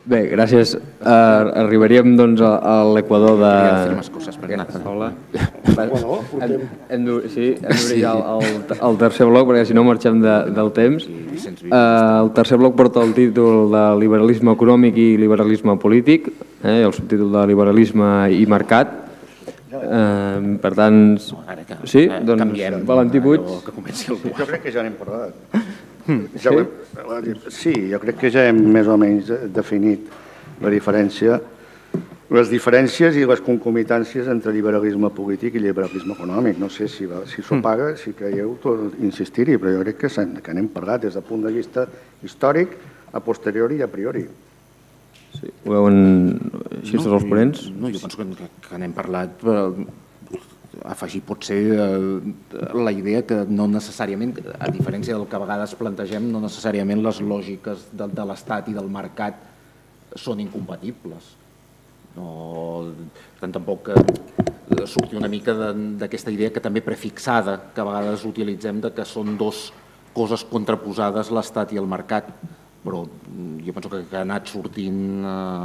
Bé, gràcies. Arribaríem doncs a l'equador de... Hola. Hem d'obrir ja el tercer bloc, perquè si no marxem del temps. El tercer bloc porta el títol de liberalisme econòmic i liberalisme polític, el subtítol de liberalisme i mercat. Per tant, sí, doncs Valentí Puig. Jo crec que ja n'hem parlat. Sí, jo crec que ja hem més o menys definit la diferència, les diferències i les concomitàncies entre liberalisme polític i liberalisme econòmic. No sé si s'ho paga, si creieu insistir-hi, però jo crec que n'hem parlat des del punt de vista històric, a posteriori i a priori. Ho veuen així els ponents? No, jo penso que n'hem parlat, afegir pot ser la idea que no necessàriament, a diferència del que a vegades plantegem, no necessàriament les lògiques de l'Estat i del mercat són incompatibles. Tampoc sortir una mica d'aquesta idea que també prefixada, que a vegades utilitzem, que són dues coses contraposades, l'Estat i el mercat, però jo penso que ha anat sortint...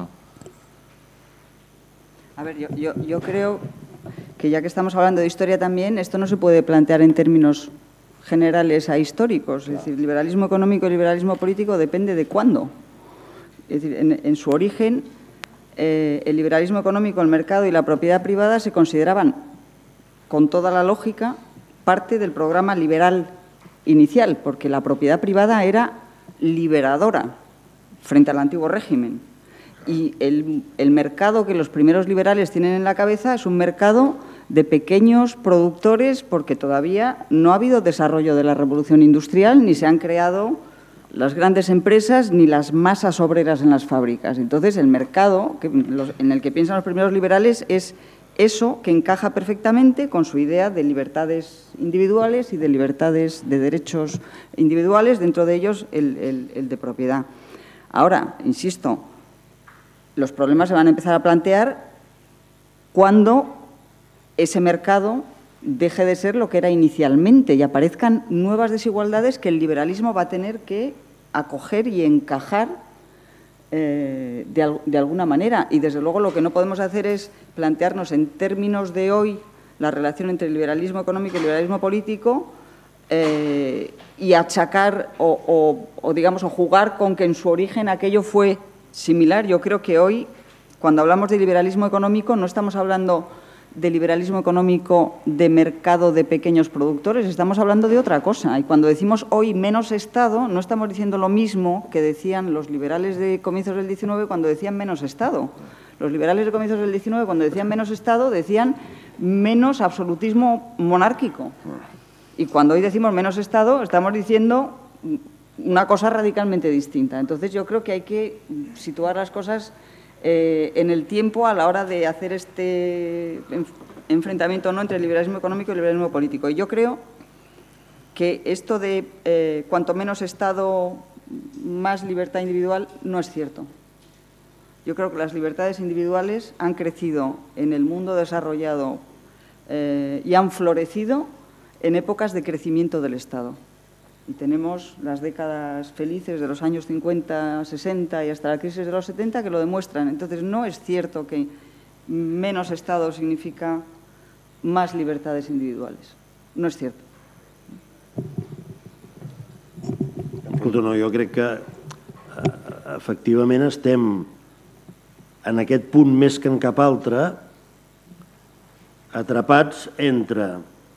A ver, yo creo que ya que estamos hablando de historia también, esto no se puede plantear en términos generales ahistóricos. Es decir, liberalismo económico y liberalismo político depende de cuándo. Es decir, en su origen, el liberalismo económico, el mercado y la propiedad privada se consideraban, con toda la lógica, parte del programa liberal inicial, porque la propiedad privada era liberadora frente al antiguo régimen. Y el mercado que los primeros liberales tienen en la cabeza es un mercado de pequeños productores, porque todavía no ha habido desarrollo de la revolución industrial, ni se han creado las grandes empresas, ni las masas obreras en las fábricas. Entonces, el mercado en el que piensan los primeros liberales es eso que encaja perfectamente con su idea de libertades individuales y de libertades de derechos individuales, dentro de ellos el de propiedad. Ahora, insisto, los problemas se van a empezar a plantear cuando ese mercado deje de ser lo que era inicialmente y aparezcan nuevas desigualdades que el liberalismo va a tener que acoger y encajar de alguna manera. Y, desde luego, lo que no podemos hacer es plantearnos en términos de hoy la relación entre el liberalismo económico y el liberalismo político y achacar o jugar con que en su origen aquello fue similar. Yo creo que hoy, cuando hablamos de liberalismo económico, no estamos hablando de liberalismo económico de mercado de pequeños productores, estamos hablando de otra cosa. Y cuando decimos hoy menos Estado, no estamos diciendo lo mismo que decían los liberales de comienzos del 19 cuando decían menos Estado. Los liberales de comienzos del 19, cuando decían menos Estado, decían menos absolutismo monárquico. Y cuando hoy decimos menos Estado, estamos diciendo una cosa radicalmente distinta. Entonces, yo creo que hay que situar las cosas en el tiempo a la hora de hacer este enfrentamiento entre el liberalismo económico y el liberalismo político. Y yo creo que esto de cuanto menos Estado, más libertad individual, no es cierto. Yo creo que las libertades individuales han crecido en el mundo desarrollado y han florecido en épocas de crecimiento del Estado. Y tenemos las décadas felices de los años 50, 60 y hasta la crisis de los 70 que lo demuestran. Entonces, no es cierto que menos Estado significa más libertades individuales. No és cert. Escolta, no, jo crec que efectivament estem en aquest punt més que en cap altre atrapats entre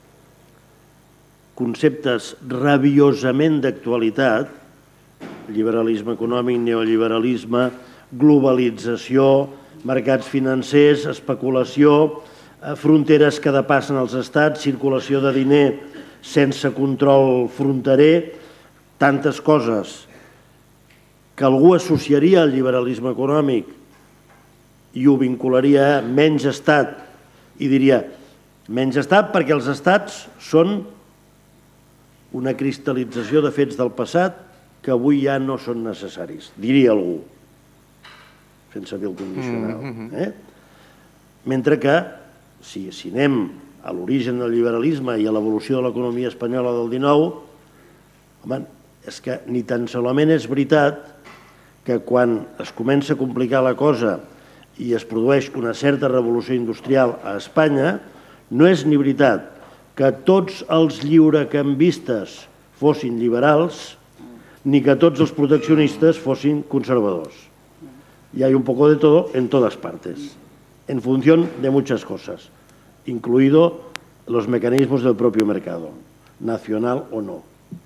conceptes rabiosament d'actualitat, liberalisme econòmic, neoliberalisme, globalització, mercats financers, especulació, fronteres que depassen els estats, circulació de diner sense control fronterer, tantes coses que algú associaria al liberalisme econòmic i ho vincularia a menys estat i diria menys estat perquè els estats són una cristal·lització de fets del passat que avui ja no són necessaris, diria algú, fent servir el condicional. Mentre que, si anem a l'origen del liberalisme i a l'evolució de l'economia espanyola del XIX, home, és que ni tan solament és veritat que quan es comença a complicar la cosa i es produeix una certa revolució industrial a Espanya, no és ni veritat que tots els lliurecanvistes fossin liberals ni que tots els proteccionistes fossin conservadors. Y hay un poco de todo en todas partes, en función de muchas cosas, incluido los mecanismos del propio mercado, nacional o no.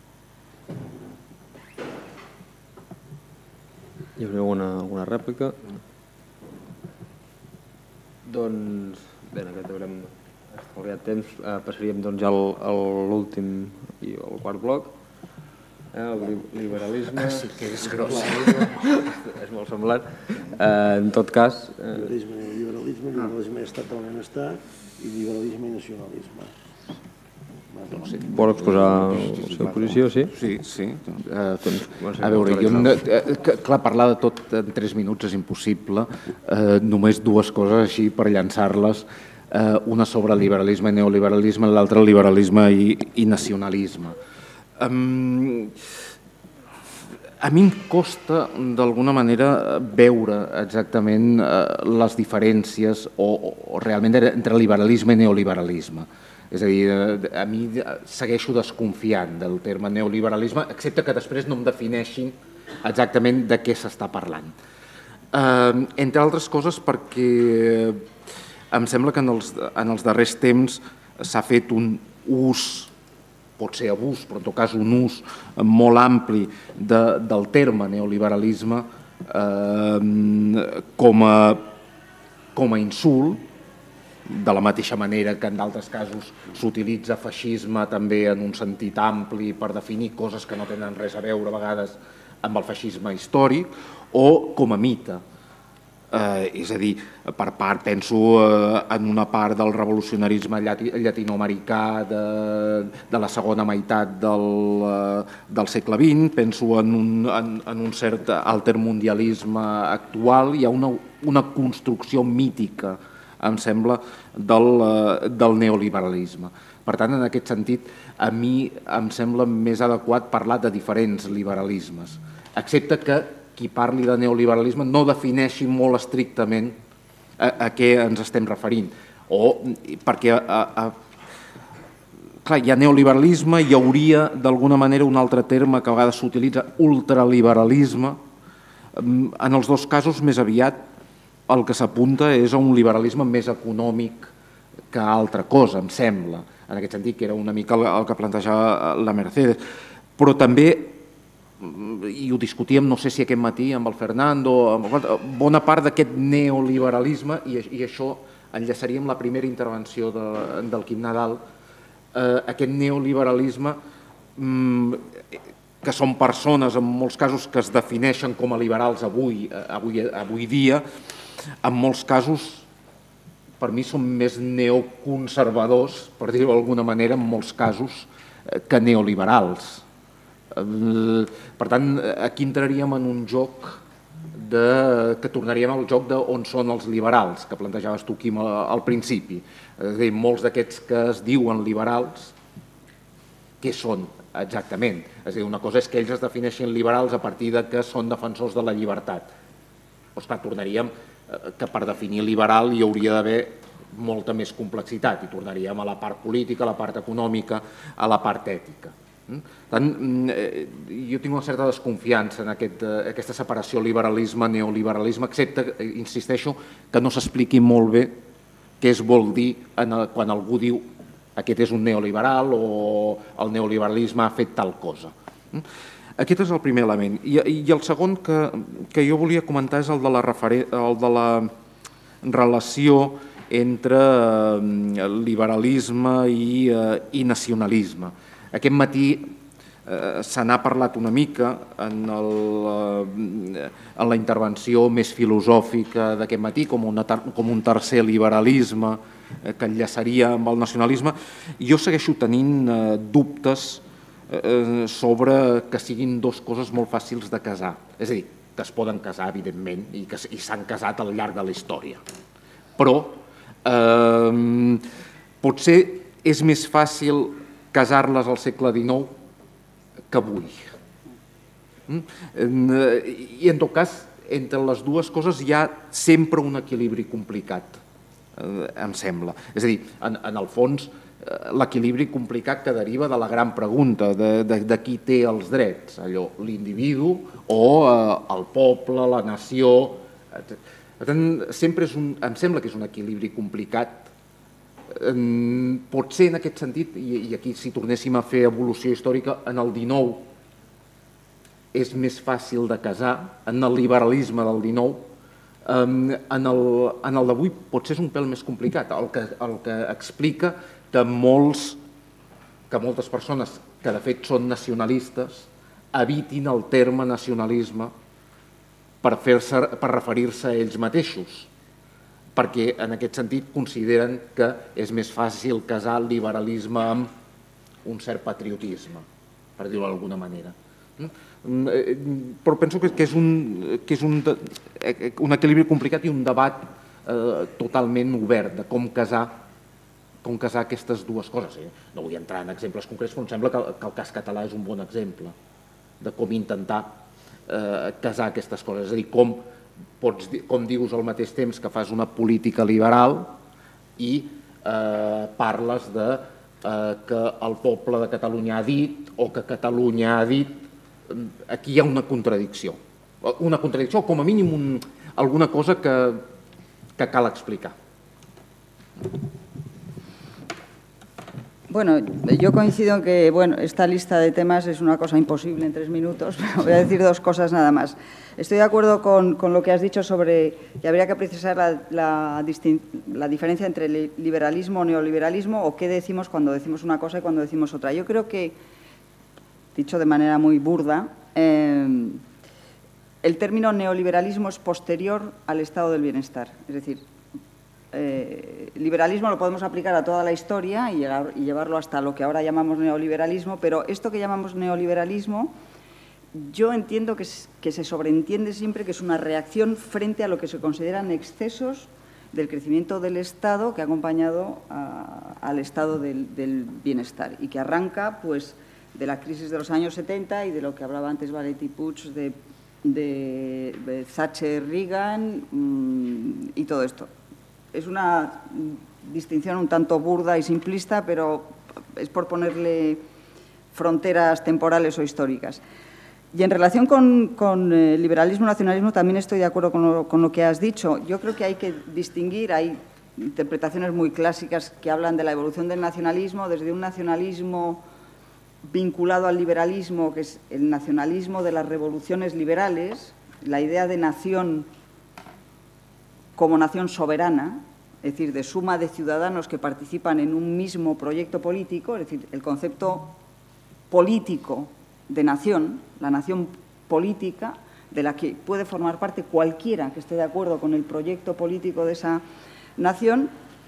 Hi hauria alguna rèplica? Doncs, bé, en aquest haurem estalviat temps. Passaríem doncs ja a l'últim i al quart bloc. El liberalisme... Sí que és gros. És molt semblant. En tot cas... Liberalisme, estat del benestar i liberalisme i nacionalisme. Vol exposar la seva posició, sí? Sí. A veure, clar, parlar de tot en 3 minuts és impossible. Només 2 coses així per llançar-les. Una sobre liberalisme i neoliberalisme, l'altra liberalisme i nacionalisme. A mi em costa, d'alguna manera, veure exactament les diferències o realment entre liberalisme i neoliberalisme. És a dir, a mi segueixo desconfiant del terme neoliberalisme, excepte que després no em defineixin exactament de què s'està parlant. Entre altres coses perquè em sembla que en els darrers temps s'ha fet un ús, pot ser abús, però en tot cas un ús molt ampli del terme neoliberalisme com a insult, de la mateixa manera que en d'altres casos s'utilitza feixisme també en un sentit ampli per definir coses que no tenen res a veure a vegades amb el feixisme històric, o com a mite. És a dir, per part, penso en una part del revolucionarisme llatinoamericà de la segona meitat del segle XX, penso en un cert altermundialisme actual. Hi ha una construcció mítica, em sembla, del neoliberalisme. Per tant, en aquest sentit, a mi em sembla més adequat parlar de diferents liberalismes, excepte que qui parli de neoliberalisme no defineixi molt estrictament a què ens estem referint. Perquè, clar, hi ha neoliberalisme, hi hauria d'alguna manera un altre terme que a vegades s'utilitza, ultraliberalisme. En els 2 casos, més aviat, el que s'apunta és a un liberalisme més econòmic que altra cosa, em sembla. En aquest sentit, que era una mica el que plantejava la Mercedes. Però també, i ho discutíem, no sé si aquest matí amb el Fernando, bona part d'aquest neoliberalisme, i això enllaçaria amb la primera intervenció del Quim Nadal, aquest neoliberalisme que són persones, en molts casos, que es defineixen com a liberals avui dia, en molts casos, per mi, són més neoconservadors, per dir-ho d'alguna manera, en molts casos, que neoliberals. Per tant, aquí entraríem en un joc que tornaríem al joc d'on són els liberals, que plantejaves tu, Quim, al principi. És a dir, molts d'aquests que es diuen liberals, què són exactament? És a dir, una cosa és que ells es defineixin liberals a partir que són defensors de la llibertat. Doncs clar, tornaríem que per definir liberal hi hauria d'haver molta més complexitat i tornaríem a la part política, a la part econòmica, a la part ètica. Per tant, jo tinc una certa desconfiança en aquesta separació liberalisme-neoliberalisme, excepte, insisteixo, que no s'expliqui molt bé què es vol dir quan algú diu aquest és un neoliberal o el neoliberalisme ha fet tal cosa. Aquest és el primer element. I el segon que jo volia comentar és el de la relació entre liberalisme i nacionalisme. Aquest matí se n'ha parlat una mica en la intervenció més filosòfica d'aquest matí, com un tercer liberalisme que enllaçaria amb el nacionalisme. Jo segueixo tenint dubtes sobre que siguin 2 coses molt fàcils de casar. És a dir, que es poden casar, evidentment, i s'han casat al llarg de la història. Però potser és més fàcil casar-les al segle XIX que avui. I en tot cas, entre les dues coses hi ha sempre un equilibri complicat, em sembla. És a dir, en el fons, l'equilibri complicat que deriva de la gran pregunta de qui té els drets, allò, l'individu o el poble, la nació. Per tant, sempre em sembla que és un equilibri complicat. Potser en aquest sentit, i aquí si tornéssim a fer evolució històrica, en el XIX és més fàcil de casar, en el liberalisme del XIX, en el d'avui potser és un pèl més complicat, el que explica que moltes persones que de fet són nacionalistes evitin el terme nacionalisme per referir-se a ells mateixos, perquè en aquest sentit consideren que és més fàcil casar el liberalisme amb un cert patriotisme, per dir-ho d'alguna manera. Però penso que és un equilibri complicat i un debat totalment obert de com casar aquestes dues coses. No vull entrar en exemples concrets, però em sembla que el cas català és un bon exemple de com intentar casar aquestes coses. És a dir, com dius al mateix temps que fas una política liberal i parles que el poble de Catalunya ha dit o que Catalunya ha dit. Aquí hi ha una contradicció, o com a mínim alguna cosa que cal explicar. Bueno, yo coincido en que esta lista de temas es una cosa imposible en 3 minutos, pero voy a decir 2 cosas nada más. Estoy de acuerdo con lo que has dicho sobre que habría que precisar la diferencia entre liberalismo o neoliberalismo, o qué decimos cuando decimos una cosa y cuando decimos otra. Yo creo que, dicho de manera muy burda, el término neoliberalismo es posterior al estado del bienestar. Es decir, liberalismo lo podemos aplicar a toda la historia y llevarlo hasta lo que ahora llamamos neoliberalismo, pero esto que llamamos neoliberalismo, yo entiendo que se sobreentiende siempre que es una reacción frente a lo que se consideran excesos del crecimiento del Estado que ha acompañado al estado del bienestar y que arranca pues de la crisis de los años 70 y de lo que hablaba antes Valery Puig de Thatcher, Reagan y todo esto. Es una distinción un tanto burda y simplista, pero es por ponerle fronteras temporales o históricas. Y en relación con liberalismo y nacionalismo también estoy de acuerdo con lo que has dicho. Yo creo que hay que distinguir, hay interpretaciones muy clásicas que hablan de la evolución del nacionalismo, desde un nacionalismo vinculado al liberalismo, que es el nacionalismo de las revoluciones liberales, la idea de nación como nación soberana, es decir, de suma de ciudadanos que participan en un mismo proyecto político, es decir, el concepto político de nación, la nación política, de la que puede formar parte cualquiera que esté de acuerdo con el proyecto político de esa nación,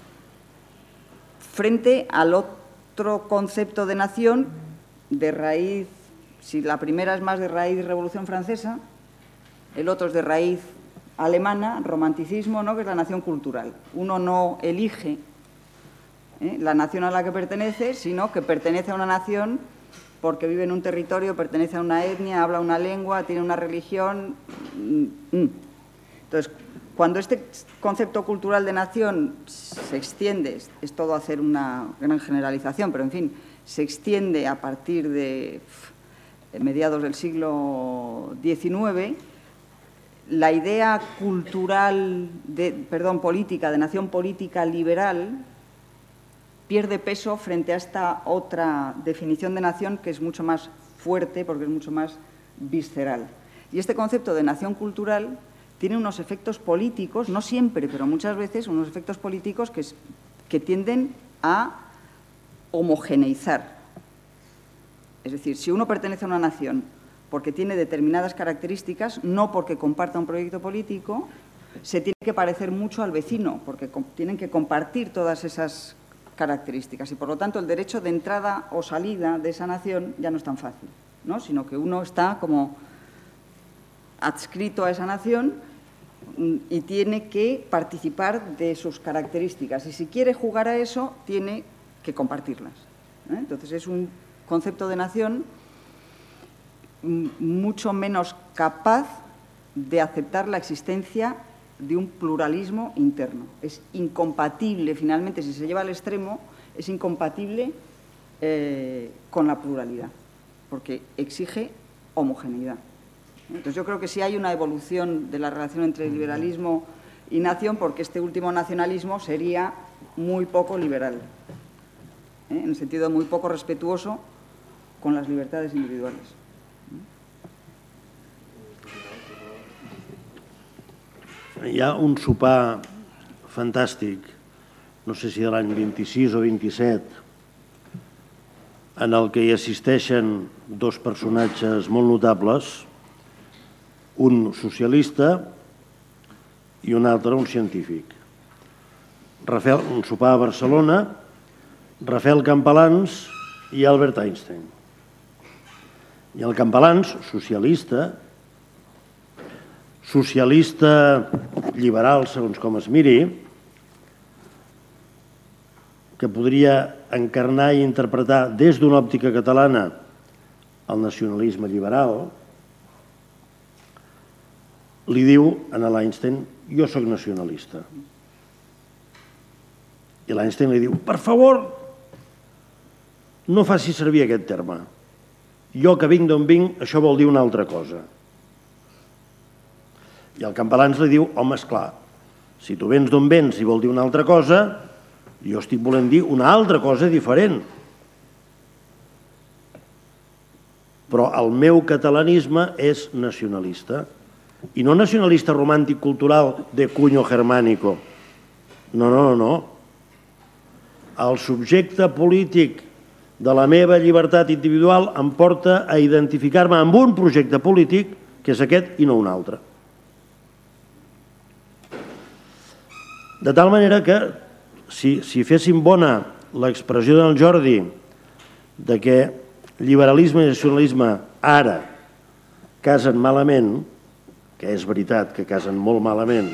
frente al otro concepto de nación de raíz, si la primera es más de raíz Revolución Francesa, el otro es de raíz alemana, romanticismo, ¿no?, que es la nación cultural. Uno no elige la nación a la que pertenece, sino que pertenece a una nación porque vive en un territorio, pertenece a una etnia, habla una lengua, tiene una religión. Entonces, cuando este concepto cultural de nación se extiende, es todo hacer una gran generalización, pero en fin, se extiende a partir de mediados del siglo XIX, la idea cultural, política, de nación política liberal, pierde peso frente a esta otra definición de nación que es mucho más fuerte porque es mucho más visceral. Y este concepto de nación cultural tiene unos efectos políticos, no siempre, pero muchas veces, unos efectos políticos que tienden a homogeneizar. Es decir, si uno pertenece a una nación porque tiene determinadas características, no porque comparta un proyecto político, se tiene que parecer mucho al vecino, porque tienen que compartir todas esas características y, por lo tanto, el derecho de entrada o salida de esa nación ya no es tan fácil, ¿no?, sino que uno está como adscrito a esa nación y tiene que participar de sus características. Y si quiere jugar a eso, tiene que compartirlas. Entonces, es un concepto de nación mucho menos capaz de aceptar la existencia de un pluralismo interno. Es incompatible, finalmente, si se lleva al extremo, es incompatible con la pluralidad, porque exige homogeneidad. Entonces, yo creo que sí hay una evolución de la relación entre liberalismo y nación, porque este último nacionalismo sería muy poco liberal, en el sentido muy poco respetuoso con las libertades individuales. Hi ha un sopar fantàstic, no sé si de l'any 26 o 27, en el que hi assisteixen dos personatges molt notables, un socialista i un altre, un científic. Un sopar a Barcelona, Rafael Campalans i Albert Einstein. I el Campalans, socialista liberal, segons com es miri, que podria encarnar i interpretar des d'una òptica catalana el nacionalisme liberal, li diu a l'Einstein: jo soc nacionalista. I l'Einstein li diu: per favor, no faci servir aquest terme. Jo, que vinc d'on vinc, això vol dir una altra cosa. I el Campalans li diu: home, esclar, si tu vens d'on vens i vol dir una altra cosa, jo estic volent dir una altra cosa diferent. Però el meu catalanisme és nacionalista. I no nacionalista romàntic cultural de cuño germánico. No, no, no. El subjecte polític de la meva llibertat individual em porta a identificar-me amb un projecte polític que és aquest i no un altre. De tal manera que, si féssim bona l'expressió del Jordi de que liberalisme i nacionalisme ara casen malament, que és veritat que casen molt malament,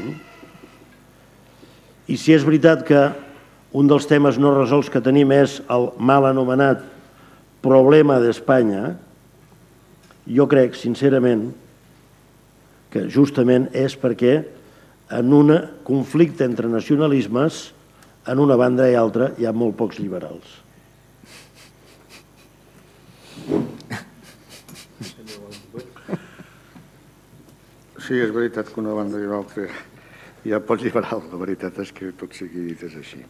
i si és veritat que un dels temes no resolts que tenim és el mal anomenat problema d'Espanya, jo crec, sincerament, que justament és perquè en un conflicte entre nacionalismes, en una banda i altra, hi ha molt pocs liberals. Sí, és veritat que una banda i l'altra hi ha pocs liberals, la veritat és que tot sigui dit és així.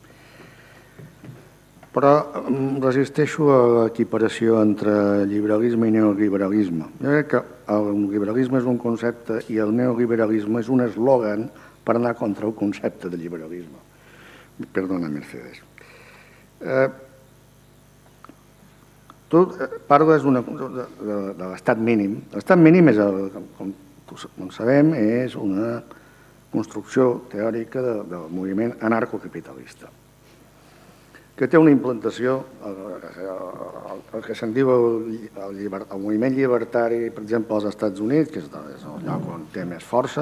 Però resisteixo a l'equiparació entre liberalisme i neoliberalisme. Jo crec que el liberalisme és un concepte i el neoliberalisme és un eslògan per anar contra el concepte de liberalisme. Perdona, Mercedes. Tu parles de l'estat mínim. L'estat mínim, com sabem, és una construcció teòrica del moviment anarcocapitalista, que té una implantació, el que se'n diu el moviment llibertari, per exemple, als Estats Units, que és el lloc on té més força,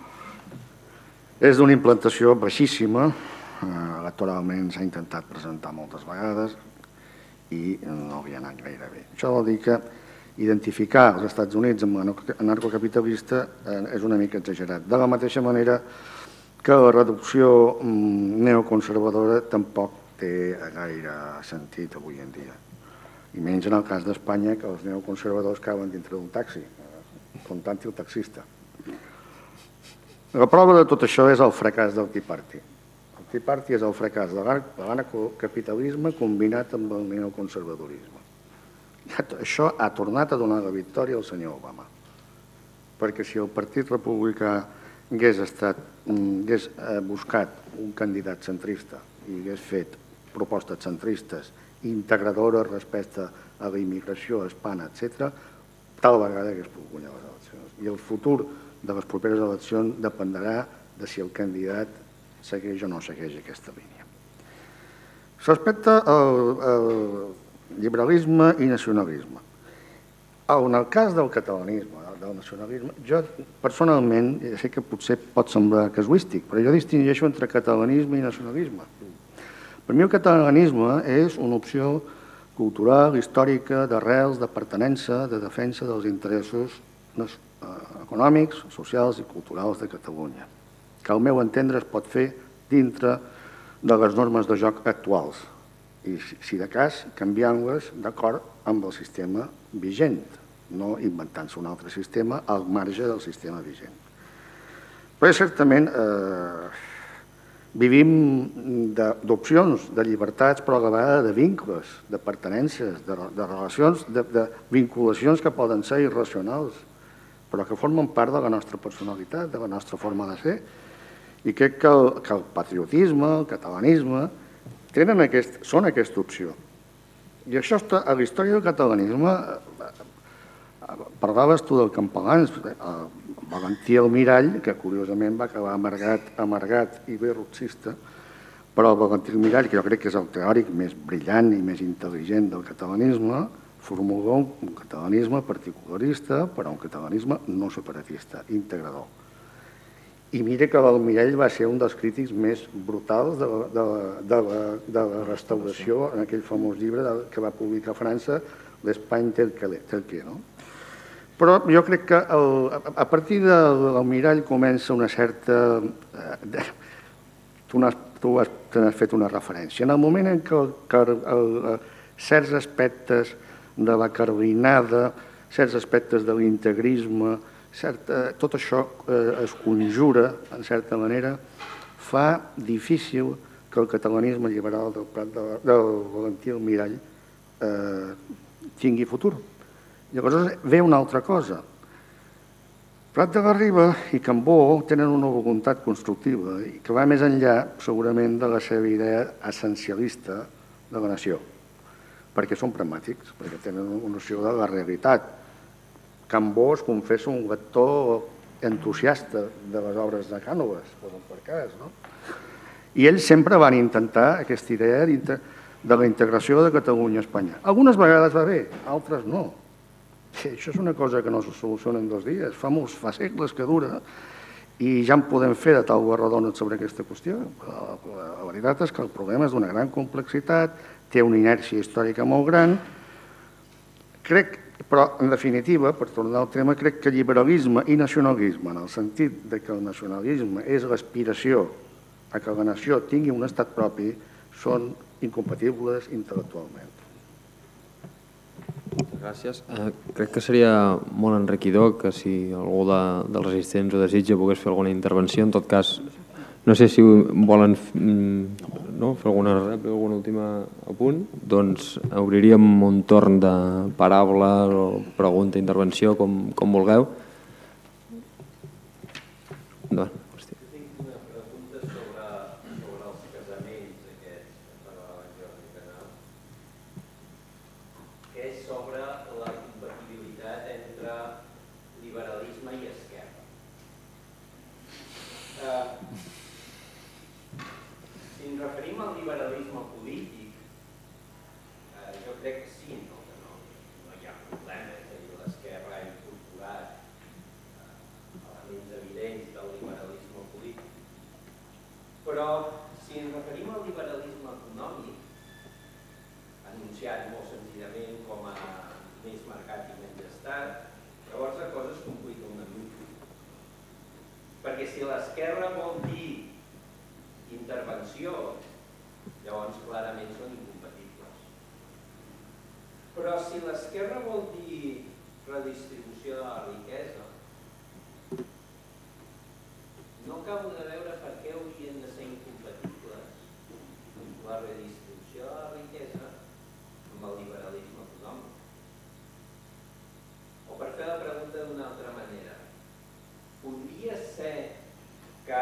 és d'una implantació baixíssima, electoralment s'ha intentat presentar moltes vegades i no havia anat gaire bé. Això vol dir que identificar els Estats Units amb anarcocapitalista és una mica exagerat. De la mateixa manera que la reducció neoconservadora tampoc té gaire sentit avui en dia. I menys en el cas d'Espanya, que els neoconservadors cauen dintre d'un taxi, comptant-hi el taxista. La prova de tot això és el fracàs del Tea Party. El Tea Party és el fracàs de l'anarcocapitalisme combinat amb el neoconservadorisme. Això ha tornat a donar la victòria al senyor Obama. Perquè si el Partit Republicà hagués buscat un candidat centrista i hagués fet propostes centristes, integradores respecte a la immigració, a Espanya, etc., tal vegada hagués pogut guanyar les eleccions. I el futur de les properes eleccions dependrà de si el candidat segueix o no segueix aquesta línia. Respecte al liberalisme i nacionalisme. En el cas del catalanisme, del nacionalisme, jo personalment, ja sé que potser pot semblar casuístic, però jo distingeixo entre catalanisme i nacionalisme. Per mi el catalanisme és una opció cultural, històrica, d'arrels, de pertinença, de defensa dels interessos econòmics, socials i culturals de Catalunya, que al meu entendre es pot fer dintre de les normes de joc actuals i, si de cas, canviant-les d'acord amb el sistema vigent, no inventant-se un altre sistema al marge del sistema vigent. Però certament vivim d'opcions, de llibertats, però a la vegada de vincles, de pertinences, de relacions, de vinculacions que poden ser irracionals, però que formen part de la nostra personalitat, de la nostra forma de ser. I crec que el patriotisme, el catalanisme, són aquesta opció. I això està a la història del catalanisme. Parlaves tu del Campalans, Valentí Almirall, que curiosament va acabar amargat i bé roxista, però Valentí Almirall, que jo crec que és el teòric més brillant i més intel·ligent del catalanisme, formula un catalanisme particularista, però un catalanisme no separatista, integrador. I mira que l'Almirall va ser un dels crítics més brutals de la restauració en aquell famós llibre que va publicar a França, l'Espagne tel quel, no? Però jo crec que a partir de l'Almirall comença una certa... Tu n'has fet una referència. En el moment en què certs aspectes de la carlinada, certs aspectes de l'integrisme, tot això es conjura, en certa manera, fa difícil que el catalanisme liberal del Valentí Almirall tingui futur. Llavors ve una altra cosa. Prat de la Riba i Cambó tenen una voluntat constructiva i que va més enllà, segurament, de la seva idea essencialista de la nació, perquè són pragmàtics, perquè tenen una noció de la realitat. Cambó es confessa un lector entusiasta de les obres de Cànoves, per cas, no? I ells sempre van intentar aquesta idea de la integració de Catalunya a Espanya. Algunes vegades va bé, altres no. Això és una cosa que no se soluciona en 2 dies, fa segles que dura i ja en podem fer de tal guarradona sobre aquesta qüestió. La veritat és que el problema és d'una gran complexitat, té una inèrcia històrica molt gran. Però, en definitiva, per tornar al tema, crec que liberalisme i nacionalisme, en el sentit que el nacionalisme és l'aspiració a que la nació tingui un estat propi, són incompatibles intel·lectualment. Gràcies. Crec que seria molt enriquidor que si algú dels resistents ho desitja pogués fer alguna intervenció. En tot cas, no sé si volen fer alguna rèplica, alguna última apunt. Doncs obriríem un torn de paraula o pregunta, intervenció, com vulgueu. Tinc una pregunta sobre els casaments aquests que parlava en Jordi Canal, que és sobre la compatibilitat entre liberalisme i esquerra. Si ens referim al liberalisme polític, jo crec que sí, no hi ha problema, és a dir, l'esquerra ha incorporat elements evidents del liberalisme polític. Però si ens referim al liberalisme econòmic, anunciat molt senzillament com a més mercat i menys estat, llavors la cosa es complica una mica. Perquè si l'esquerra vol dir intervenció, llavors clarament són incompatibles. Però si l'esquerra vol dir redistribució de la riquesa, no acabo de veure per què haurien de ser incompatibles la redistribució de la riquesa amb el liberalisme econòmic. O per fer la pregunta d'una altra manera, podria ser que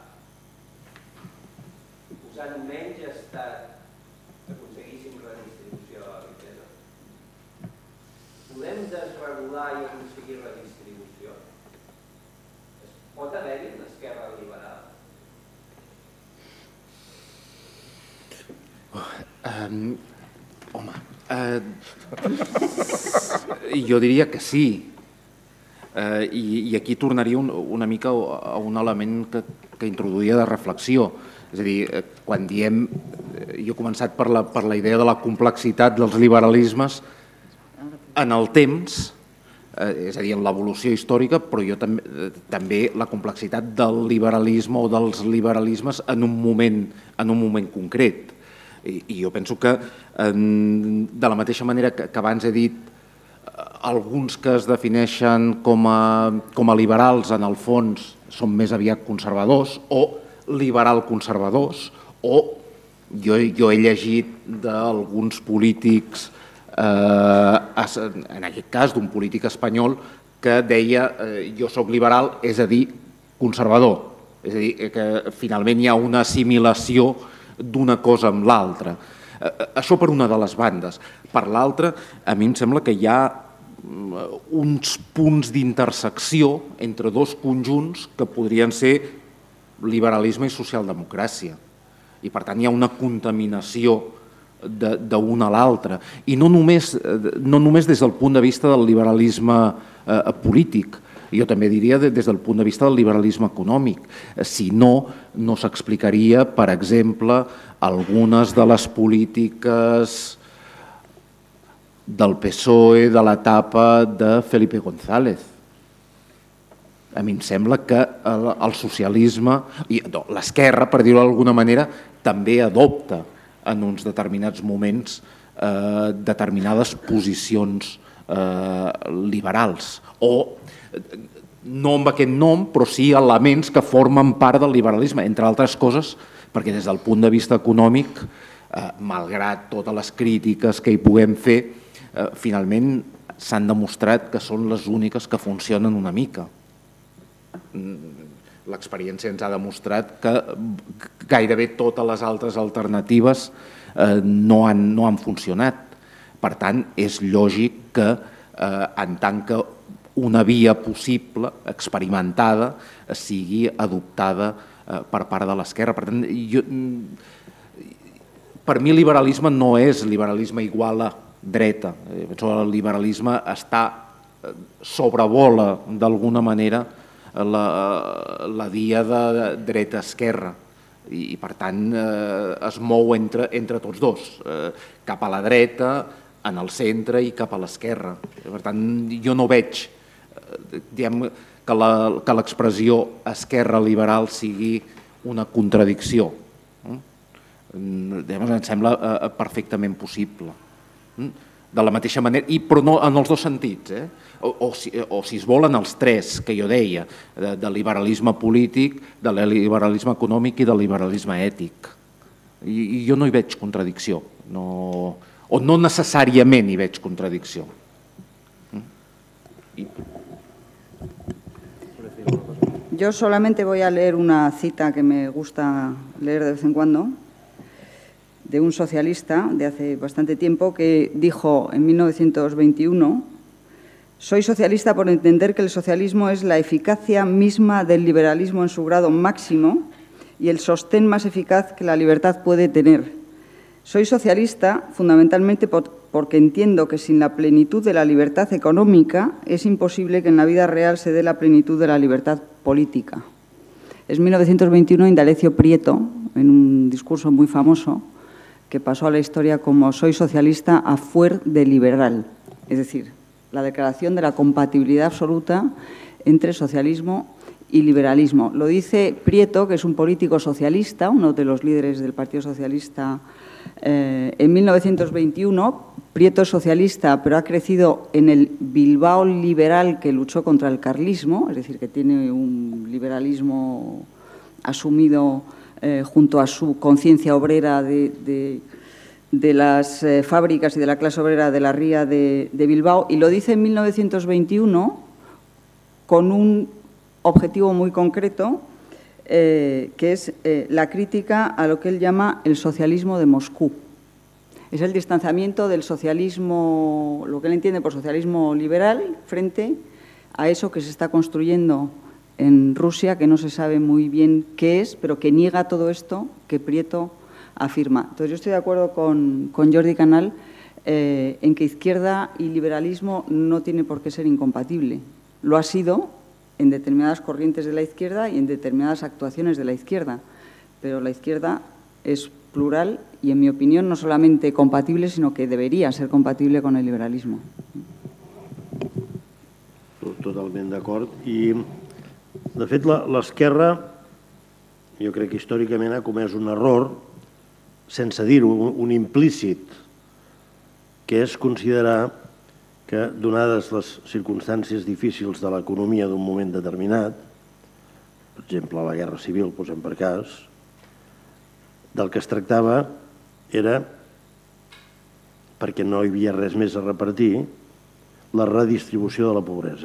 usant menys estat aconseguíssim redistribució de la riquesa? Podem desregular i aconseguir redistribució? Pot haver-hi una esquerra liberal? Jo diria que sí. I aquí tornaria una mica a un element que introduïa de reflexió. És a dir, quan diem Jo he començat per la idea de la complexitat dels liberalismes en el temps, és a dir, en l'evolució històrica, però jo també la complexitat del liberalisme o dels liberalismes en un moment concret. I jo penso que, de la mateixa manera que abans he dit, alguns que es defineixen com a liberals, en el fons, són més aviat conservadors o liberal-conservadors, o jo he llegit d'alguns polítics, en aquest cas d'un polític espanyol, que deia jo soc liberal, és a dir, conservador. És a dir, que finalment hi ha una assimilació d'una cosa amb l'altra. Això per una de les bandes. Per l'altra, a mi em sembla que hi ha uns punts d'intersecció entre dos conjunts que podrien ser liberalisme i socialdemocràcia. I per tant hi ha una contaminació d'una a l'altra. I no només des del punt de vista del liberalisme polític, jo també diria des del punt de vista del liberalisme econòmic. Si no, no s'explicaria, per exemple, algunes de les polítiques del PSOE de l'etapa de Felipe González. A mi em sembla que el socialisme, l'esquerra, per dir-ho d'alguna manera, també adopta en uns determinats moments determinades posicions liberals, o no amb aquest nom, però sí elements que formen part del liberalisme, entre altres coses, perquè des del punt de vista econòmic, malgrat totes les crítiques que hi puguem fer, finalment s'han demostrat que són les úniques que funcionen una mica. L'experiència ens ha demostrat que gairebé totes les altres alternatives no han funcionat. Per tant, és lògic que en tant que una via possible, experimentada, sigui adoptada per part de l'esquerra. Per tant, per mi el liberalisme no és liberalisme igual a dreta. El liberalisme sobrevola d'alguna manera la via de dreta-esquerra i per tant es mou entre tots dos, cap a la dreta, en el centre i cap a l'esquerra. Per tant, jo no veig que l'expressió esquerra liberal sigui una contradicció. Em sembla perfectament possible. De la mateixa manera, però no en els dos sentits, o si es volen els tres que jo deia, de liberalisme polític, de liberalisme econòmic i de liberalisme ètic. I jo no hi veig contradicció, o no necessàriament hi veig contradicció. Yo solamente voy a leer una cita que me gusta leer de vez en cuando, de un socialista de hace bastante tiempo que dijo en 1921: soy socialista por entender que el socialismo es la eficacia misma del liberalismo en su grado máximo y el sostén más eficaz que la libertad puede tener. Soy socialista fundamentalmente porque entiendo que sin la plenitud de la libertad económica es imposible que en la vida real se dé la plenitud de la libertad política. Es 1921, Indalecio Prieto, en un discurso muy famoso, que pasó a la historia como soy socialista a fuer de liberal. Es decir, la declaración de la compatibilidad absoluta entre socialismo y liberalismo. Lo dice Prieto, que es un político socialista, uno de los líderes del Partido Socialista en 1921. Prieto es socialista, pero ha crecido en el Bilbao liberal que luchó contra el carlismo, es decir, que tiene un liberalismo asumido junto a su conciencia obrera de las fábricas y de la clase obrera de la ría de Bilbao, y lo dice en 1921 con un objetivo muy concreto, que es la crítica a lo que él llama el socialismo de Moscú. Es el distanciamiento del socialismo, lo que él entiende por socialismo liberal, frente a eso que se está construyendo en Rusia, que no se sabe muy bien qué es, pero que niega todo esto que Prieto afirma. Entonces, yo estoy de acuerdo con Jordi Canal en que izquierda y liberalismo no tiene por qué ser incompatible. Lo ha sido en determinadas corrientes de la izquierda y en determinadas actuaciones de la izquierda, pero la izquierda es plural y, en mi opinión, no solamente compatible, sino que debería ser compatible con el liberalismo. Totalment d'acord. I, de fet, l'esquerra, jo crec que històricament ha comès un error, sense dir-ho, un implícit, que és considerar que, donades les circumstàncies difícils de l'economia d'un moment determinat, per exemple, la Guerra Civil, posem per cas, del que es tractava era, perquè no hi havia res més a repartir, la redistribució de la pobresa.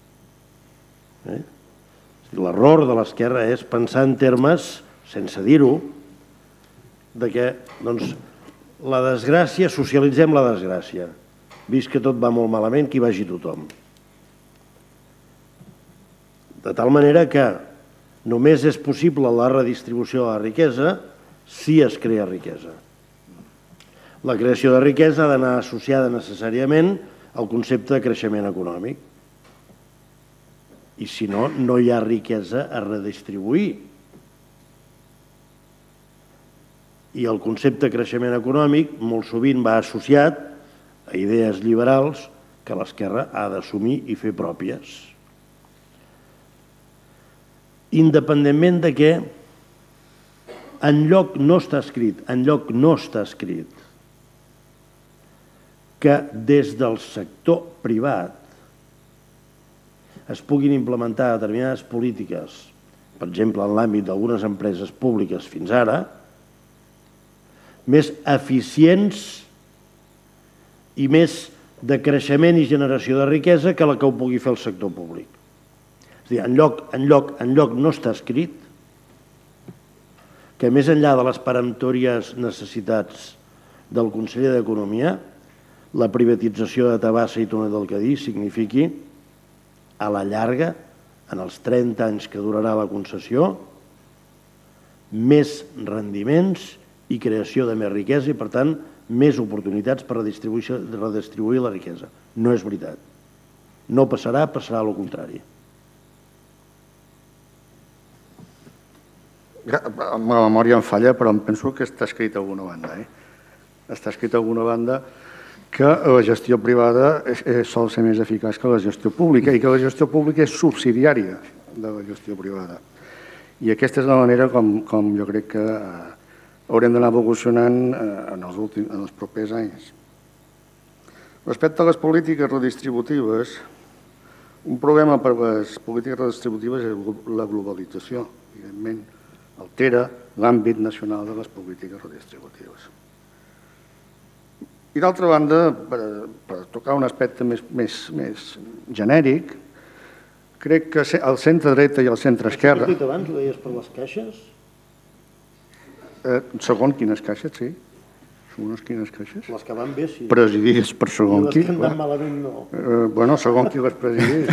L'error de l'esquerra és pensar en termes, sense dir-ho, de que la desgràcia, socialitzem la desgràcia. Vist que tot va molt malament, que hi vagi tothom. De tal manera que només és possible la redistribució de la riquesa si es crea riquesa. La creació de riquesa ha d'anar associada necessàriament al concepte de creixement econòmic. I si no, no hi ha riquesa a redistribuir. I el concepte de creixement econòmic molt sovint va associat a idees liberals que l'esquerra ha d'assumir i fer pròpies. Independentment de que enlloc no està escrit que des del sector privat es puguin implementar determinades polítiques, per exemple, en l'àmbit d'algunes empreses públiques fins ara, més eficients i més de creixement i generació de riquesa que la que ho pugui fer el sector públic. És a dir, enlloc no està escrit que més enllà de les peremptòries necessitats del conseller d'Economia, la privatització de Tabasa i Túnel del Cadí signifiqui, a la llarga, en els 30 anys que durarà la concessió, més rendiments i creació de més riquesa i, per tant, més oportunitats per redistribuir la riquesa. No és veritat. No passarà, passarà el contrari. La memòria em falla, però em penso que està escrit a alguna banda. Està escrit a alguna banda que la gestió privada sol ser més eficaç que la gestió pública i que la gestió pública és subsidiària de la gestió privada. I aquesta és la manera com jo crec que haurem d'anar evolucionant en els propers anys. Respecte a les polítiques redistributives, un problema per a les polítiques redistributives és la globalització. Evidentment, altera l'àmbit nacional de les polítiques redistributives. I d'altra banda, per tocar un aspecte més genèric, crec que el centre-dreta i el centre-esquerra... Has dit abans, ho deies per les caixes? Segons quines caixes, sí. Segons quines caixes. Les que van bé, sí. Presidides per segons qui. I les que han anat malament, no. Bueno, segons qui les presidís.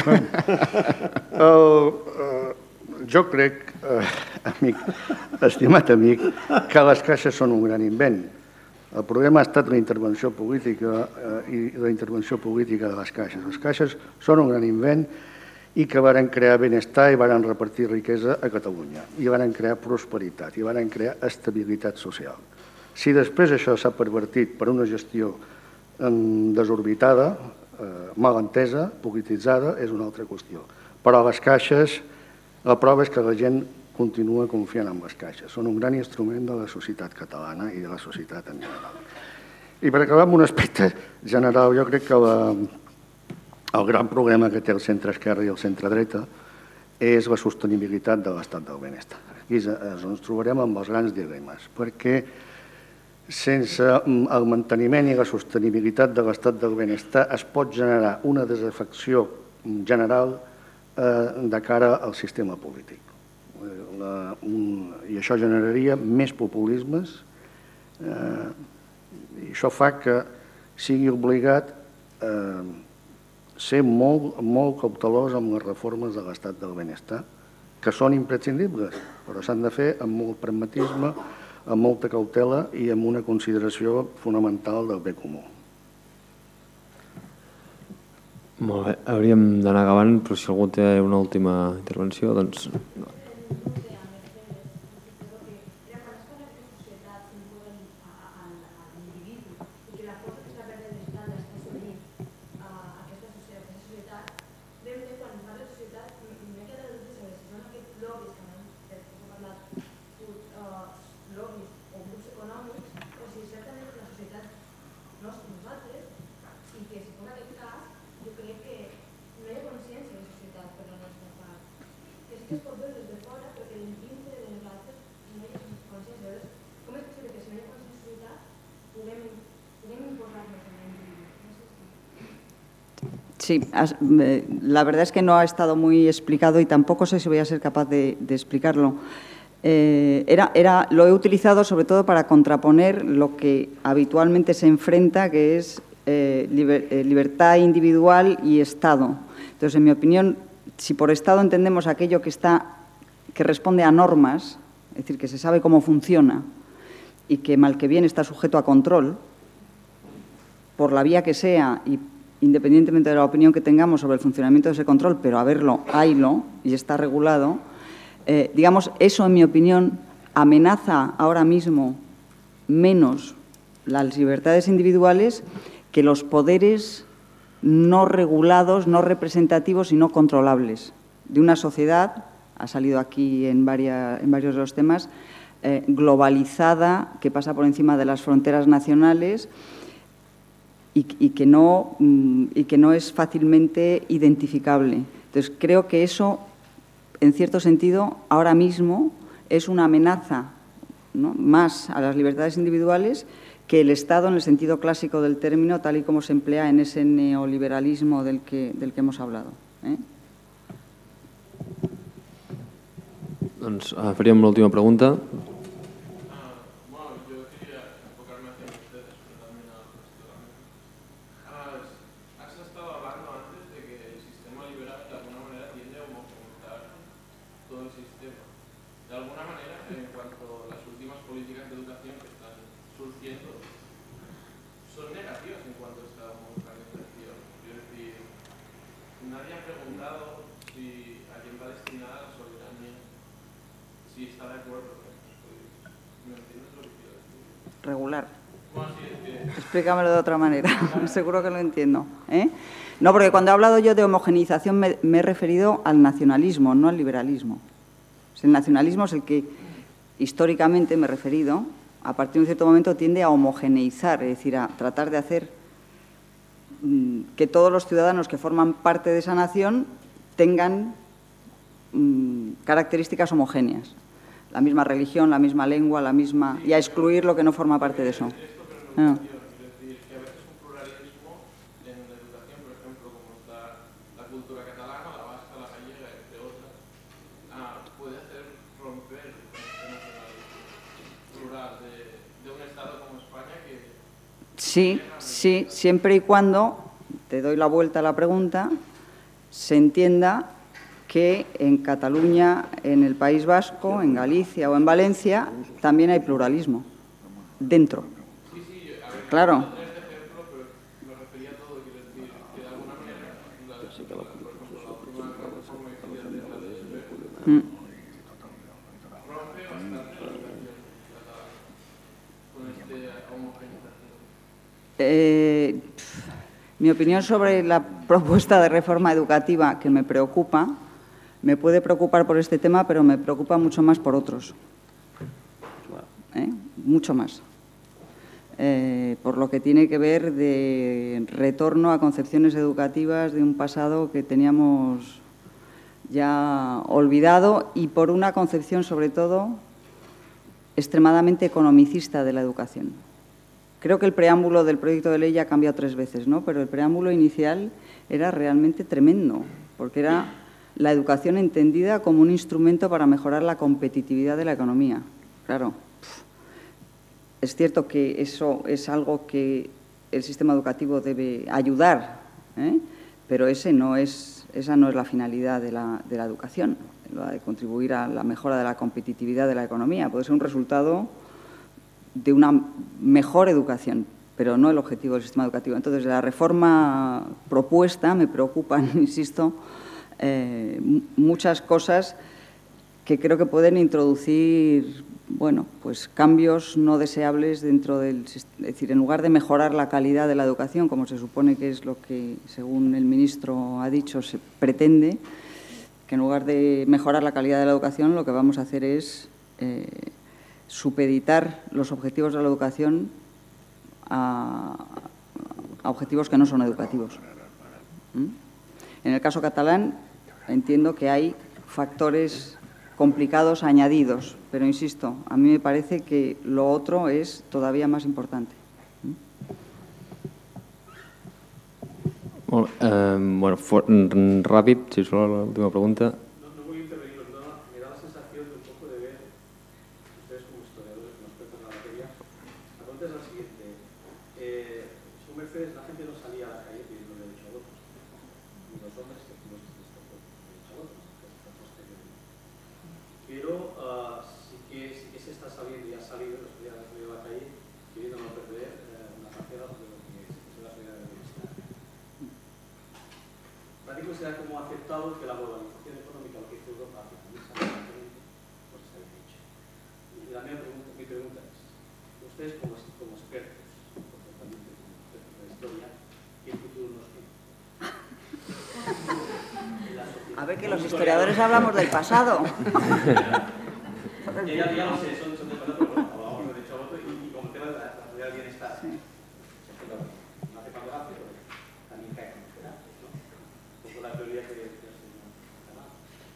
Jo crec, estimat amic, que les caixes són un gran invent. El problema ha estat la intervenció política i la intervenció política de les caixes. Les caixes són un gran invent i que varen crear benestar i varen repartir riquesa a Catalunya, i varen crear prosperitat, i varen crear estabilitat social. Si després això s'ha pervertit per una gestió desorbitada, mal entesa, polititzada, és una altra qüestió. Però les caixes, la prova és que la gent continua confiant en les caixes. Són un gran instrument de la societat catalana i de la societat en general. I per acabar amb un aspecte general, jo crec que el gran problema que té el centre-esquerra i el centre-dreta és la sostenibilitat de l'estat del benestar. Aquí ens trobarem amb els grans dilemes, perquè sense el manteniment i la sostenibilitat de l'estat del benestar es pot generar una desafecció general de cara al sistema polític. I això generaria més populismes i això fa que sigui obligat ser molt cautelós amb les reformes de l'estat del benestar, que són imprescindibles, però s'han de fer amb molt pragmatisme, amb molta cautela i amb una consideració fonamental del bé comú. Molt bé, hauríem d'anar acabant, però si algú té una última intervenció, doncs... Sí, la verdad es que no ha estado muy explicado y tampoco sé si voy a ser capaz de explicarlo. Lo he utilizado sobre todo para contraponer lo que habitualmente se enfrenta, que es libertad individual y Estado. Entonces, en mi opinión, si por Estado entendemos aquello que responde a normas, es decir, que se sabe cómo funciona y que mal que bien está sujeto a control, por la vía que sea y independientemente de la opinión que tengamos sobre el funcionamiento de ese control, pero haylo y está regulado, digamos, eso, en mi opinión, amenaza ahora mismo menos las libertades individuales que los poderes no regulados, no representativos y no controlables de una sociedad, ha salido aquí en varios de los temas, globalizada, que pasa por encima de las fronteras nacionales y que no es fácilmente identificable. Entonces, creo que eso, en cierto sentido, ahora mismo es una amenaza, ¿no?, más a las libertades individuales que el Estado en el sentido clásico del término, tal y como se emplea en ese neoliberalismo del que hemos hablado. Doncs faríem l'última pregunta. Regular. Explícamelo de otra manera, seguro que lo entiendo. No, porque cuando he hablado yo de homogeneización me he referido al nacionalismo, no al liberalismo. El nacionalismo es el que históricamente me he referido, a partir de un cierto momento tiende a homogeneizar, es decir, a tratar de hacer que todos los ciudadanos que forman parte de esa nación tengan características homogéneas. La misma religión, la misma lengua, y a excluir lo que no forma parte de eso. Sí, siempre y cuando, te doy la vuelta a la pregunta, se entienda que en Cataluña, en el País Vasco, en Galicia o en Valencia, también hay pluralismo dentro. Claro. Mi opinión sobre la propuesta de reforma educativa, que me preocupa, me puede preocupar por este tema, pero me preocupa mucho más por otros. Mucho más. Por lo que tiene que ver de retorno a concepciones educativas de un pasado que teníamos ya olvidado y por una concepción, sobre todo, extremadamente economicista de la educación. Creo que el preámbulo del proyecto de ley ya ha cambiado 3 veces, ¿no? Pero el preámbulo inicial era realmente tremendo, porque era la educación entendida como un instrumento para mejorar la competitividad de la economía. Claro, es cierto que eso es algo que el sistema educativo debe ayudar, pero esa no es la finalidad de la educación, la de contribuir a la mejora de la competitividad de la economía. Puede ser un resultado de una mejor educación, pero no el objetivo del sistema educativo. Entonces, la reforma propuesta me preocupan, insisto, muchas cosas que creo que pueden introducir, bueno, pues cambios no deseables dentro del sistema. Es decir, en lugar de mejorar la calidad de la educación, como se supone que es lo que, según el ministro ha dicho, se pretende, que en lugar de mejorar la calidad de la educación, lo que vamos a hacer es supeditar los objetivos de la educación a objetivos que no son educativos. En el caso catalán entiendo que hay factores complicados añadidos, pero insisto, a mí me parece que lo otro es todavía más importante. Ràpid, si us plau, l'última pregunta. No voy a intervenir, me da la sensación de un poco de ver ustedes como historiadores, como expertos en la materia. La pregunta es la siguiente. Según Mercedes, la gente no salía a la calle pidiendo derecho a voto. Ni los hombres que no derecho a voto. Pero sí que se está saliendo y ha salido los días de la calle pidiendo no perder una parcela de lo que es la sociedad de bienestar. Nadie considera como aceptado que la globalización económica, lo que hizo Europa hace años, pues está bien hecho. Y mi pregunta es, ustedes como expertos, comportamiento, como expertos de la historia, ¿qué futuro nos tienen? A ver, que los historiadores hablamos del pasado. Ya lo sé, son de acuerdo, pero bueno, hablamos de derecho a voto y como tema de la sociedad del bienestar. No hace cuando hace, pero también cae con los pedazos, ¿no? Un poco la teoría que el señor Canal.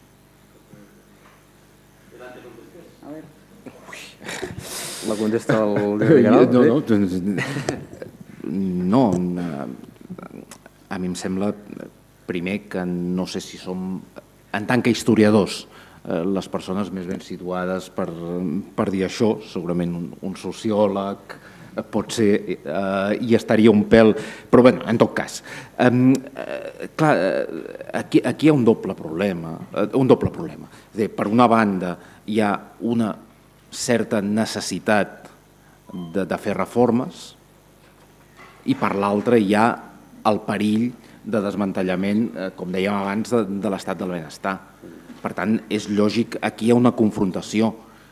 Delante con ustedes. A ver. La contesta el director Canal? No, a mi em sembla, primer, que no sé si som, en tant que historiadors, les persones més ben situades per dir això. Segurament un sociòleg pot ser, i estaria un pèl, però bé, en tot cas. Clar, aquí hi ha un doble problema. És a dir, per una banda hi ha una certa necessitat de fer reformes i per l'altra hi ha el perill de desmantellament, com dèiem abans, de l'estat del benestar. Per tant, és lògic, aquí hi ha una confrontació.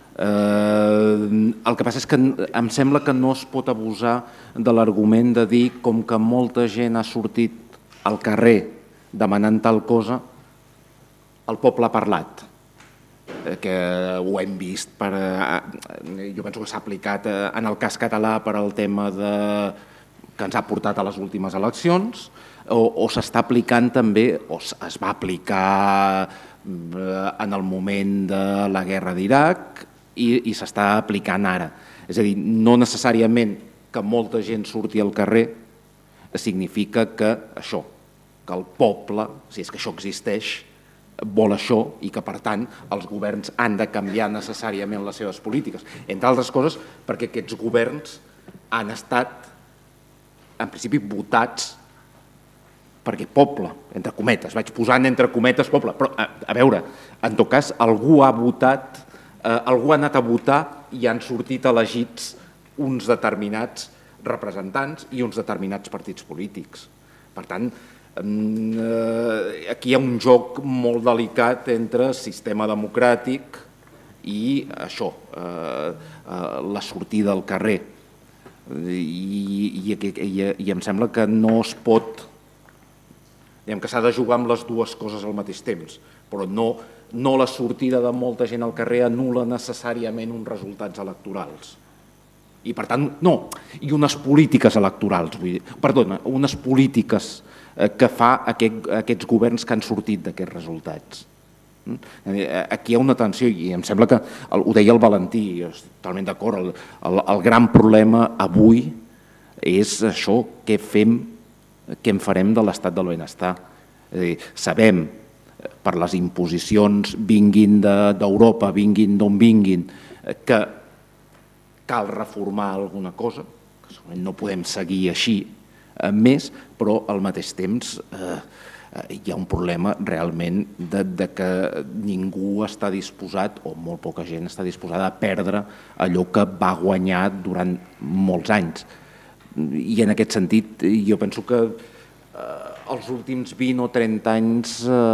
El que passa és que em sembla que no es pot abusar de l'argument de dir com que molta gent ha sortit al carrer demanant tal cosa, el poble ha parlat. Que ho hem vist, jo penso que s'ha aplicat en el cas català per al tema que ens ha portat a les últimes eleccions, o s'està aplicant també, o es va aplicar en el moment de la guerra d'Iraq i s'està aplicant ara. És a dir, no necessàriament que molta gent surti al carrer significa que això, que el poble, si és que això existeix, vol això i que, per tant, els governs han de canviar necessàriament les seves polítiques. Entre altres coses, perquè aquests governs han estat, en principi, votats per aquest poble, entre cometes. Vaig posant entre cometes poble, però, a veure, en tot cas, algú ha votat, algú ha anat a votar i han sortit elegits uns determinats representants i uns determinats partits polítics. Per tant, aquí hi ha un joc molt delicat entre sistema democràtic i això, la sortida al carrer. I em sembla que no es pot, que s'ha de jugar amb les dues coses al mateix temps, però no la sortida de molta gent al carrer anul·la necessàriament uns resultats electorals. I per tant, no, i unes polítiques electorals, perdona, unes polítiques que fa aquests governs que han sortit d'aquests resultats. Aquí hi ha una tensió i em sembla que, ho deia el Valentí, totalment d'acord, el gran problema avui és això, què en farem de l'estat del benestar. És a dir, sabem, per les imposicions vinguin d'Europa, vinguin d'on vinguin, que cal reformar alguna cosa, que no podem seguir així més, però al mateix temps hi ha un problema realment de que ningú està disposat, o molt poca gent està disposada a perdre allò que va guanyar durant molts anys. I en aquest sentit jo penso que els últims 20 o 30 anys,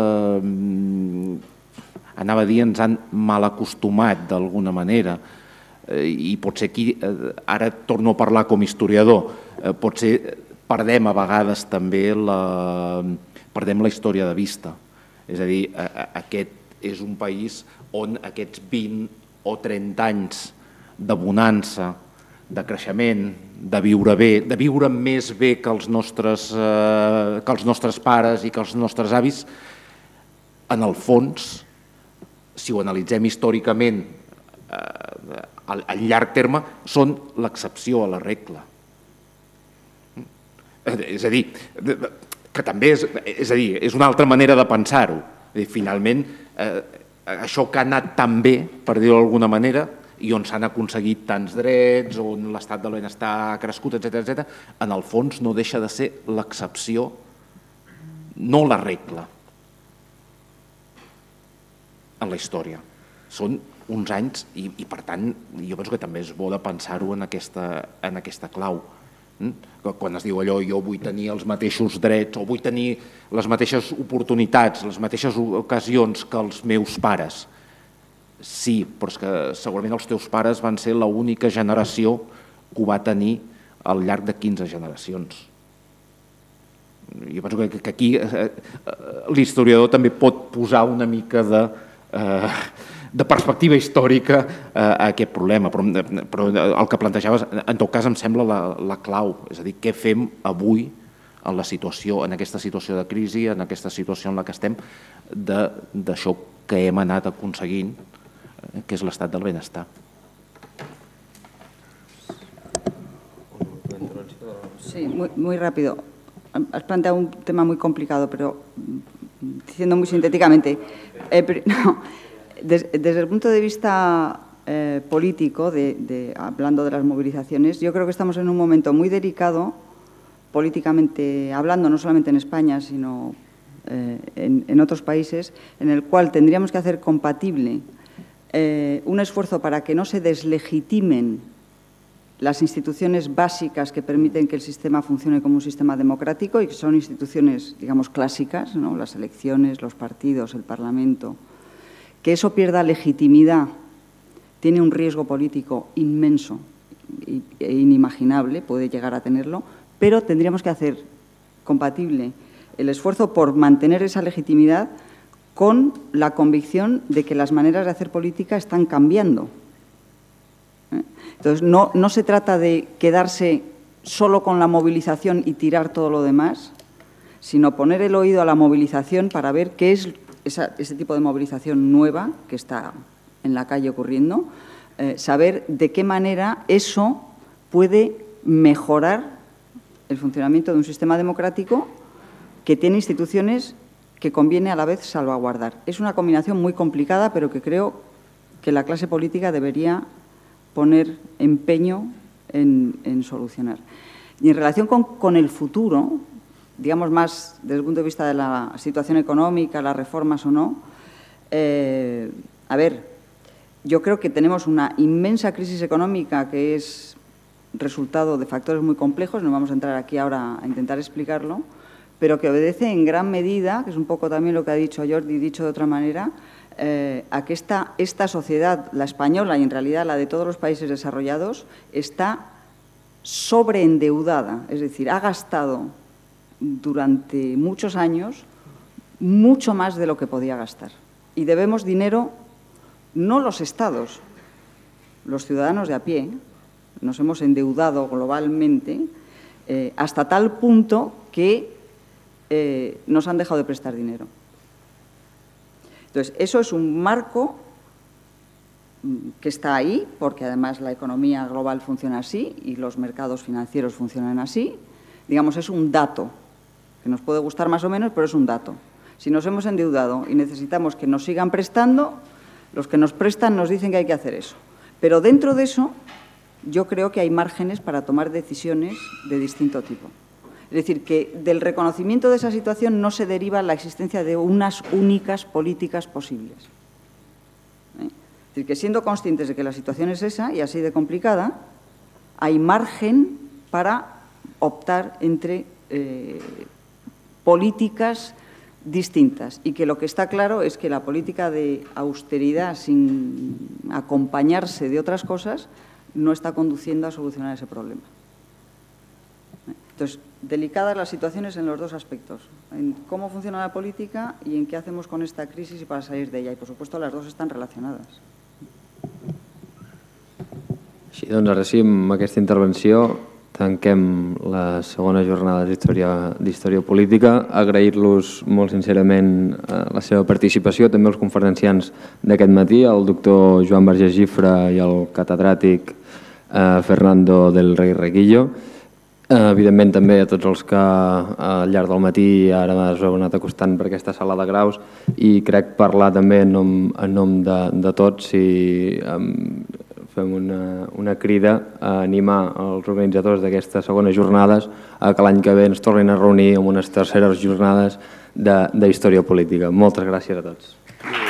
anava a dir, ens han mal acostumat d'alguna manera, i potser aquí, ara torno a parlar com a historiador, potser perdem a vegades també la història de vista. És a dir, aquest és un país on aquests 20 o 30 anys de bonança, de creixement, de viure bé, de viure més bé que els nostres pares i que els nostres avis, en el fons, si ho analitzem històricament a llarg terme, són l'excepció a la regla. És a dir, que també és a dir, és una altra manera de pensar-ho. Finalment, això que ha anat tan bé, per dir-ho d'alguna manera, i on s'han aconseguit tants drets, on l'estat del benestar ha crescut, etc., en el fons no deixa de ser l'excepció, no la regla, en la història. Són uns anys i, per tant, jo penso que també és bo de pensar-ho en aquesta clau. Quan es diu allò, jo vull tenir els mateixos drets o vull tenir les mateixes oportunitats, les mateixes ocasions que els meus pares. Sí, però és que segurament els teus pares van ser l'única generació que ho va tenir al llarg de 15 generacions. Jo penso que aquí l'historiador també pot posar una mica de perspectiva històrica a aquest problema, però el que plantejaves, en tot cas, em sembla la clau, és a dir, què fem avui en aquesta situació de crisi, en aquesta situació en la que estem, d'això que hem anat aconseguint, que és l'estat del benestar. Sí, muy rápido. Has planteado un tema muy complicado, pero diciendo muy sintéticamente, desde el punto de vista político, hablando de las movilizaciones, yo creo que estamos en un momento muy delicado, políticamente hablando, no solamente en España, sino en otros países, en el cual tendríamos que hacer compatible un esfuerzo para que no se deslegitimen las instituciones básicas que permiten que el sistema funcione como un sistema democrático y que son instituciones, digamos, clásicas, ¿no? Las elecciones, los partidos, el Parlamento. Que eso pierda legitimidad tiene un riesgo político inmenso e inimaginable, puede llegar a tenerlo, pero tendríamos que hacer compatible el esfuerzo por mantener esa legitimidad con la convicción de que las maneras de hacer política están cambiando. Entonces, no se trata de quedarse solo con la movilización y tirar todo lo demás, sino poner el oído a la movilización para ver qué es ese tipo de movilización nueva que está en la calle ocurriendo, saber de qué manera eso puede mejorar el funcionamiento de un sistema democrático que tiene instituciones que conviene a la vez salvaguardar. Es una combinación muy complicada, pero que creo que la clase política debería poner empeño en solucionar. Y en relación con el futuro, digamos más desde el punto de vista de la situación económica, las reformas o no, a ver, yo creo que tenemos una inmensa crisis económica que es resultado de factores muy complejos, no vamos a entrar aquí ahora a intentar explicarlo, pero que obedece en gran medida, que es un poco también lo que ha dicho Jordi, dicho de otra manera, a que esta sociedad, la española y en realidad la de todos los países desarrollados, está sobreendeudada, es decir, ha gastado durante muchos años mucho más de lo que podía gastar. Y debemos dinero, no los estados, los ciudadanos de a pie, nos hemos endeudado globalmente hasta tal punto que nos han dejado de prestar dinero. Entonces, eso es un marco que está ahí, porque además la economía global funciona así y los mercados financieros funcionan así. Digamos, es un dato, que nos puede gustar más o menos, pero es un dato. Si nos hemos endeudado y necesitamos que nos sigan prestando, los que nos prestan nos dicen que hay que hacer eso. Pero dentro de eso, yo creo que hay márgenes para tomar decisiones de distinto tipo. Es decir, que del reconocimiento de esa situación no se deriva la existencia de unas únicas políticas posibles. Es decir, que siendo conscientes de que la situación es esa y así de complicada, hay margen para optar entre políticas distintas y que lo que está claro es que la política de austeridad sin acompañarse de otras cosas no está conduciendo a solucionar ese problema. Entonces, delicadas las situaciones en los dos aspectos, en cómo funciona la política y en qué hacemos con esta crisis y para salir de ella. Y, por supuesto, las dos están relacionadas. Així, doncs, ara sí, amb aquesta intervenció tanquem la segona jornada d'Història Política. Agrair-los molt sincerament la seva participació, també els conferenciants d'aquest matí, el doctor Joan Vergés Gifra i el catedràtic Fernando del Rey Reguillo. Evidentment també a tots els que al llarg del matí ara us heu anat acostant per aquesta sala de graus, i crec parlar també en nom de tots si fem una crida a animar els organitzadors d'aquestes segones jornades a que l'any que ve ens tornin a reunir amb unes terceres jornades d'història política. Moltes gràcies a tots.